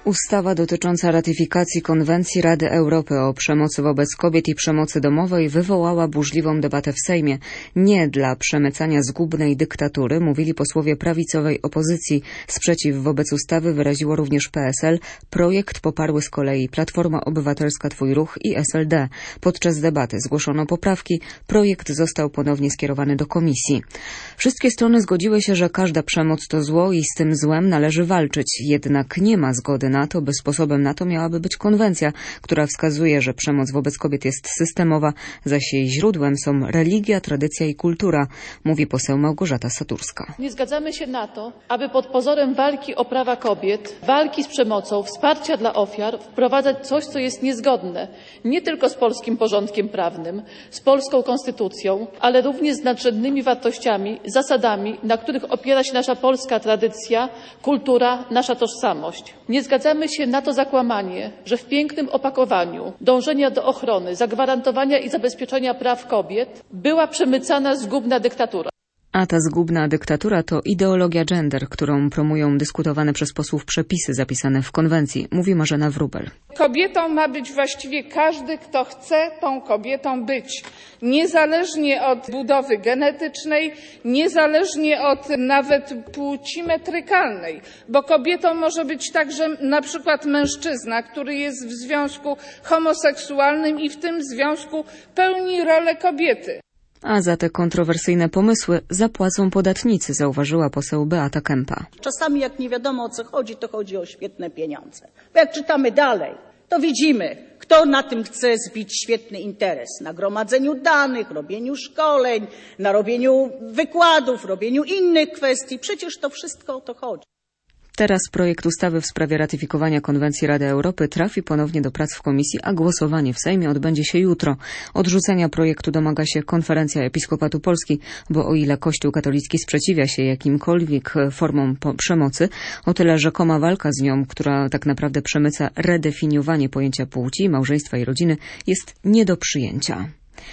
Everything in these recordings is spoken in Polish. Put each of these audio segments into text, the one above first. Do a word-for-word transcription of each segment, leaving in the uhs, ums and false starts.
Ustawa dotycząca ratyfikacji Konwencji Rady Europy o przemocy wobec kobiet i przemocy domowej wywołała burzliwą debatę w Sejmie. Nie dla przemycania zgubnej dyktatury, mówili posłowie prawicowej opozycji. Sprzeciw wobec ustawy wyraziło również P S L. Projekt poparły z kolei Platforma Obywatelska Twój Ruch i S L D. Podczas debaty zgłoszono poprawki. Projekt został ponownie skierowany do komisji. Wszystkie strony zgodziły się, że każda przemoc to zło i z tym złem należy walczyć. Jednak nie ma zgody na to, by sposobem na to miałaby być konwencja, która wskazuje, że przemoc wobec kobiet jest systemowa, zaś jej źródłem są religia, tradycja i kultura, mówi poseł Małgorzata Saturska. Nie zgadzamy się na to, aby pod pozorem walki o prawa kobiet, walki z przemocą, wsparcia dla ofiar wprowadzać coś, co jest niezgodne nie tylko z polskim porządkiem prawnym, z polską konstytucją, ale również z nadrzędnymi wartościami, zasadami, na których opiera się nasza polska tradycja, kultura, nasza tożsamość. Nie zgadzamy się na to zakłamanie, że w pięknym opakowaniu dążenia do ochrony, zagwarantowania i zabezpieczenia praw kobiet była przemycana zgubna dyktatura. A ta zgubna dyktatura to ideologia gender, którą promują dyskutowane przez posłów przepisy zapisane w konwencji, mówi Marzena Wróbel. Kobietą ma być właściwie każdy, kto chce tą kobietą być. Niezależnie od budowy genetycznej, niezależnie od nawet płci metrykalnej. Bo kobietą może być także na przykład mężczyzna, który jest w związku homoseksualnym i w tym związku pełni rolę kobiety. A za te kontrowersyjne pomysły zapłacą podatnicy, zauważyła poseł Beata Kempa. Czasami jak nie wiadomo o co chodzi, to chodzi o świetne pieniądze. Bo jak czytamy dalej, to widzimy, kto na tym chce zbić świetny interes. Na gromadzeniu danych, robieniu szkoleń, na robieniu wykładów, robieniu innych kwestii. Przecież to wszystko o to chodzi. Teraz projekt ustawy w sprawie ratyfikowania Konwencji Rady Europy trafi ponownie do prac w komisji, a głosowanie w Sejmie odbędzie się jutro. Odrzucenia projektu domaga się Konferencja Episkopatu Polski, bo o ile Kościół katolicki sprzeciwia się jakimkolwiek formom przemocy, o tyle rzekoma walka z nią, która tak naprawdę przemyca redefiniowanie pojęcia płci, małżeństwa i rodziny, jest nie do przyjęcia.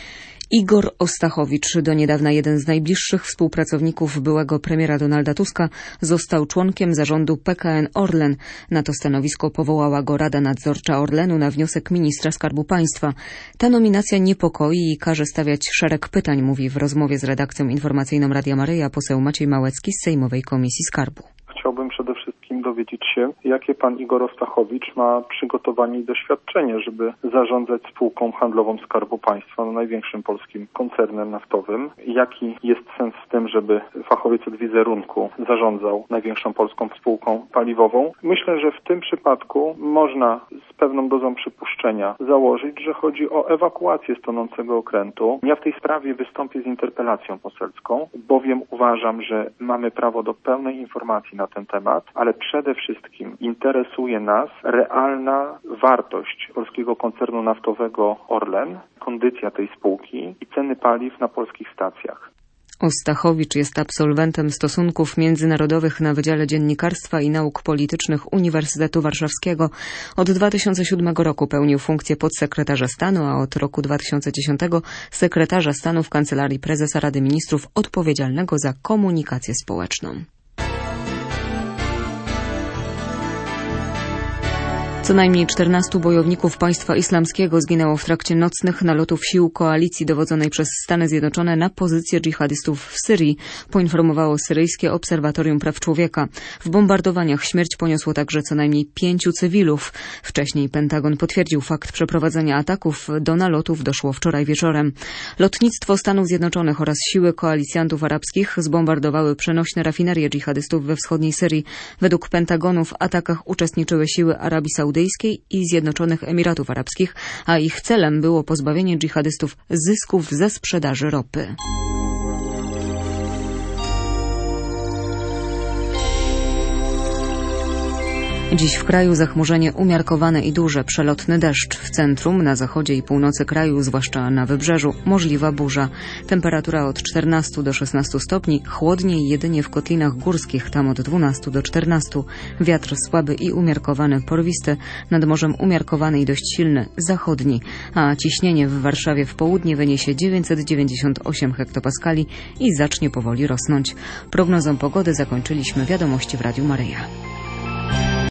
Igor Ostachowicz, do niedawna jeden z najbliższych współpracowników byłego premiera Donalda Tuska, został członkiem zarządu P K N Orlen. Na to stanowisko powołała go Rada Nadzorcza Orlenu na wniosek ministra Skarbu Państwa. Ta nominacja niepokoi i każe stawiać szereg pytań, mówi w rozmowie z redakcją informacyjną Radia Maryja poseł Maciej Małecki z Sejmowej Komisji Skarbu. Chciałbym przede wszystkim dowiedzieć się, jakie pan Igor Ostachowicz ma przygotowanie i doświadczenie, żeby zarządzać spółką handlową Skarbu Państwa, no największym polskim koncernem naftowym. Jaki jest sens w tym, żeby fachowiec od wizerunku zarządzał największą polską spółką paliwową? Myślę, że w tym przypadku można z pewną dozą przypuszczenia założyć, że chodzi o ewakuację z tonącego okrętu. Ja w tej sprawie wystąpię z interpelacją poselską, bowiem uważam, że mamy prawo do pełnej informacji na ten temat, ale przede wszystkim interesuje nas realna wartość polskiego koncernu naftowego Orlen, kondycja tej spółki i ceny paliw na polskich stacjach. Ostachowicz jest absolwentem stosunków międzynarodowych na Wydziale Dziennikarstwa i Nauk Politycznych Uniwersytetu Warszawskiego. Od dwa tysiące siódmego roku pełnił funkcję podsekretarza stanu, a od roku dwa tysiące dziesiątego sekretarza stanu w Kancelarii Prezesa Rady Ministrów odpowiedzialnego za komunikację społeczną. Co najmniej czternastu bojowników państwa islamskiego zginęło w trakcie nocnych nalotów sił koalicji dowodzonej przez Stany Zjednoczone na pozycje dżihadystów w Syrii, poinformowało syryjskie Obserwatorium Praw Człowieka. W bombardowaniach śmierć poniosło także co najmniej pięciu cywilów. Wcześniej Pentagon potwierdził fakt przeprowadzenia ataków. Do nalotów doszło wczoraj wieczorem. Lotnictwo Stanów Zjednoczonych oraz siły koalicjantów arabskich zbombardowały przenośne rafinerie dżihadystów we wschodniej Syrii. Według Pentagonu w atakach uczestniczyły siły Arabii Saudyjskiej i Zjednoczonych Emiratów Arabskich, a ich celem było pozbawienie dżihadystów zysków ze sprzedaży ropy. Dziś w kraju zachmurzenie umiarkowane i duże, przelotny deszcz. W centrum, na zachodzie i północy kraju, zwłaszcza na wybrzeżu, możliwa burza. Temperatura od czternastu do szesnastu stopni, chłodniej jedynie w kotlinach górskich, tam od dwunastu do czternastu. Wiatr słaby i umiarkowany, porwisty, nad morzem umiarkowany i dość silny, zachodni. A ciśnienie w Warszawie w południe wyniesie dziewięćset dziewięćdziesiąt osiem hektopaskali i zacznie powoli rosnąć. Prognozą pogody zakończyliśmy wiadomości w Radiu Maryja.